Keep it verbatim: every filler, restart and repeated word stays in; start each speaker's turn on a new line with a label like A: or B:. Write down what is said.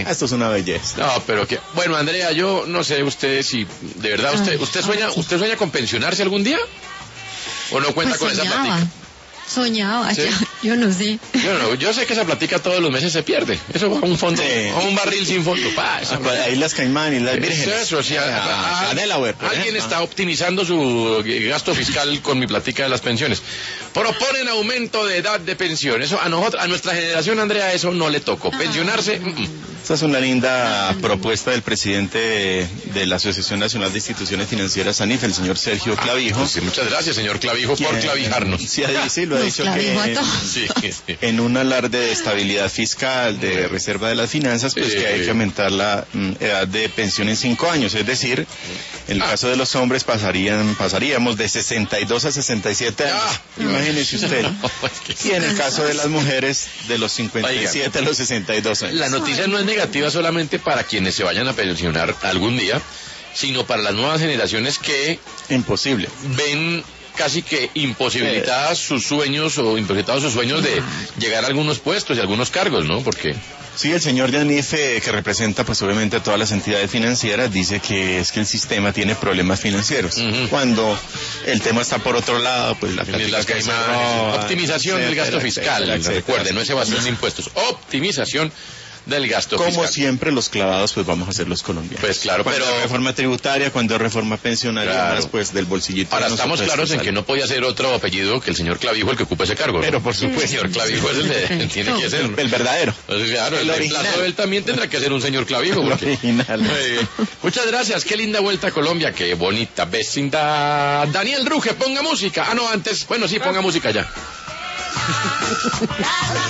A: Esto es una belleza.
B: No, pero que, bueno, Andrea, yo no sé usted si, de verdad, usted, usted sueña, usted sueña con pensionarse algún día, o no cuenta
C: Pues
B: con esa
C: soñaba.
B: platica.
C: Soñaba,
B: ¿Sí?
C: ya, yo no sé.
B: Yo no, yo sé que esa platica todos los meses se pierde. Eso va a un fondo,
A: Sí.
B: a un barril sin fondo. Pa, esa
A: Ahí las Caimán y las Vírgenes.
B: Eso, o sea,
A: Ah,
B: a-
A: a Delaware, por
B: alguien
A: ejemplo.
B: está optimizando su gasto fiscal con mi platica de las pensiones. Proponen aumento de edad de pensión. Eso a nosotros, a nuestra generación, Andrea, eso no le tocó. Pensionarse, mm, mm.
A: Esta es una linda propuesta del presidente de, de la Asociación Nacional de Instituciones Financieras, ANIF, el señor Sergio Clavijo.
B: Pues sí, muchas gracias, señor Clavijo, por
A: quien-
B: clavijarnos.
A: Sí, sí, lo ha
C: Nos
A: dicho
C: clavijó a
A: que
C: todos.
B: Sí, sí.
A: en un alarde de estabilidad fiscal, de reserva de las finanzas, pues
B: Sí.
A: que hay que aumentar la mm, edad de pensión en cinco años. Es decir, en el
B: Ah.
A: caso de los hombres pasarían, pasaríamos de sesenta y dos a sesenta y siete años.
B: Ah.
A: Imagínese usted.
B: No, es que-
A: Y en el caso de las mujeres, de los cincuenta y siete a los sesenta y dos años.
B: La noticia no es negativa solamente para quienes se vayan a pensionar algún día, sino para las nuevas generaciones que
A: Imposible.
B: ven casi que imposibilitadas sus sueños o imposibilitados sus sueños de llegar a algunos puestos y algunos cargos, ¿no? Porque
A: Sí, el señor de ANIF, eh, que representa pues obviamente a todas las entidades financieras, dice que es que el sistema tiene problemas financieros.
B: Ujú.
A: Cuando el tema está por otro lado, pues la
B: las
A: plática que se
B: caimanes,
A: roba,
B: optimización del
A: etcétera,
B: gasto fiscal,
A: etcétera, etcétera.
B: recuerde, no es evasión de impuestos, optimización del gasto
A: Como
B: fiscal.
A: siempre, los clavados pues vamos a ser los colombianos.
B: Pues claro,
A: Cuando
B: pero-
A: es reforma tributaria, cuando es reforma pensionaria,
B: Claro.
A: más pues del bolsillito.
B: Ahora
A: de
B: estamos
A: nosotros,
B: claros en
A: sale.
B: que no podía ser otro apellido que el señor Clavijo el que ocupe ese cargo, ¿no?
A: Pero por supuesto.
B: El señor Clavijo es el de, tiene que ser.
A: el, el verdadero.
B: Pues claro, el,
A: el
B: reemplazo
A: original.
B: de él también tendrá que ser un señor Clavijo.
A: El
B: Porque...
A: original.
B: Muy bien. Muchas gracias, qué linda vuelta a Colombia, qué bonita vecindad. Daniel Ruje, ponga música. Ah, no, antes, bueno, sí, ponga música ya.